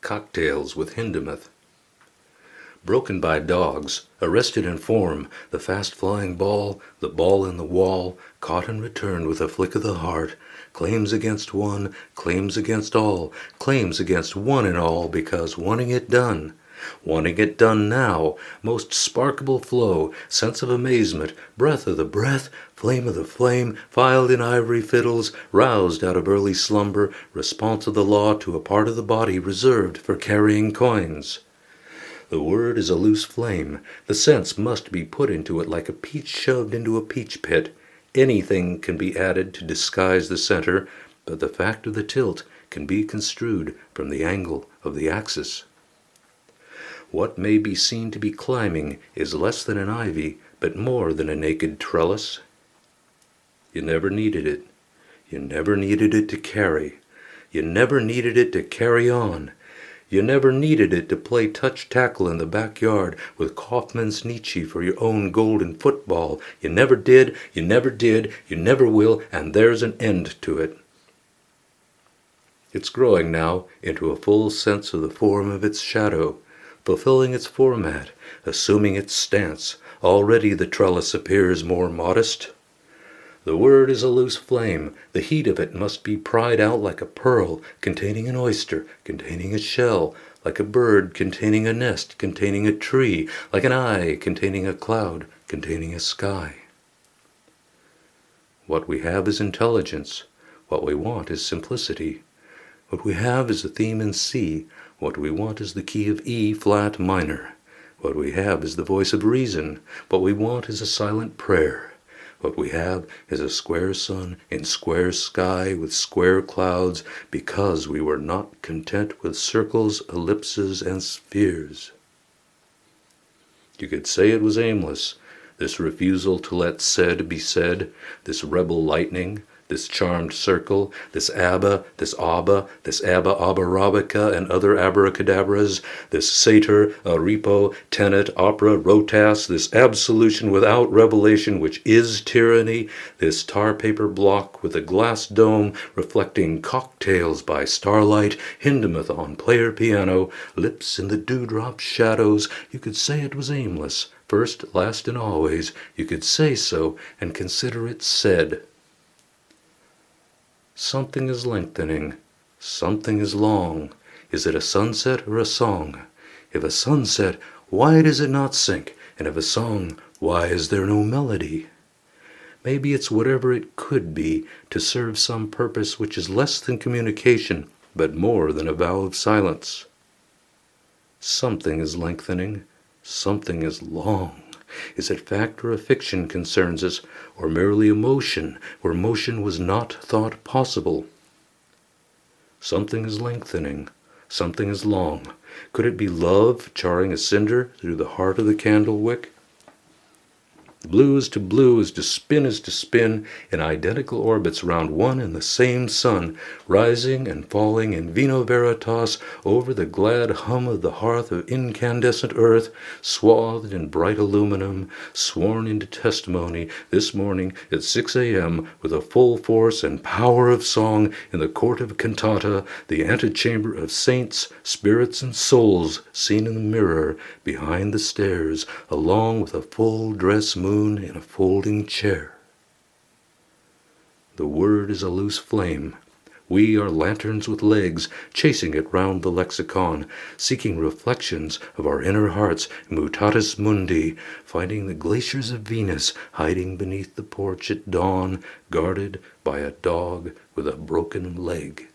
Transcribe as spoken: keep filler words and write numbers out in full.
Cocktails with Hindemith. Broken by dogs, arrested in form, the fast-flying ball, the ball in the wall, caught and returned with a flick of the heart, claims against one, claims against all, claims against one and all, because wanting it done, wanting it done now, most sparkable flow, sense of amazement, breath of the breath, flame of the flame, filed in ivory fiddles, roused out of early slumber, response of the law to a part of the body reserved for carrying coins. The word is a loose flame. The sense must be put into it like a peach shoved into a peach pit. Anything can be added to disguise the center, but the fact of the tilt can be construed from the angle of the axis. What may be seen to be climbing is less than an ivy, but more than a naked trellis. You never needed it. You never needed it to carry. You never needed it to carry on. You never needed it to play touch-tackle in the backyard with Kaufman's Nietzsche for your own golden football. You never did, you never did, you never will, and there's an end to it. It's growing now into a full sense of the form of its shadow, fulfilling its format, assuming its stance. Already the trellis appears more modest. The word is a loose flame. The heat of it must be pried out like a pearl containing an oyster, containing a shell, like a bird containing a nest, containing a tree, like an eye containing a cloud, containing a sky. What we have is intelligence. What we want is simplicity. What we have is a theme in C. What we want is the key of E flat minor. What we have is the voice of reason. What we want is a silent prayer. What we have is a square sun in square sky with square clouds, because we were not content with circles, ellipses, and spheres. You could say it was aimless, this refusal to let said be said, this rebel lightning, this charmed circle, this Abba, this Abba, this Abba Abarabica and other abracadabras, this satyr, Arepo, tenet, opera, rotas, this absolution without revelation which is tyranny, this tar paper block with a glass dome reflecting cocktails by starlight, Hindemith on player piano, lips in the dewdrop shadows. You could say it was aimless, first, last, and always. You could say so and consider it said. Something is lengthening. Something is long. Is it a sunset or a song? If a sunset, why does it not sink? And if a song, why is there no melody? Maybe it's whatever it could be to serve some purpose which is less than communication, but more than a vow of silence. Something is lengthening. Something is long. Is it fact or a fiction concerns us, or merely emotion, where motion was not thought possible? Something is lengthening, something is long. Could it be love charring a cinder through the heart of the candle wick? Blue is to blue as to spin is to spin in identical orbits round one and the same sun, rising and falling in vino veritas over the glad hum of the hearth of incandescent earth, swathed in bright aluminum, sworn into testimony this morning at six a.m. with a full force and power of song in the court of cantata, the antechamber of saints, spirits, and souls seen in the mirror behind the stairs, along with a full dress moon in a folding chair. The word is a loose flame. We are lanterns with legs, chasing it round the lexicon, seeking reflections of our inner hearts, mutatis mundi, finding the glaciers of Venus hiding beneath the porch at dawn, guarded by a dog with a broken leg.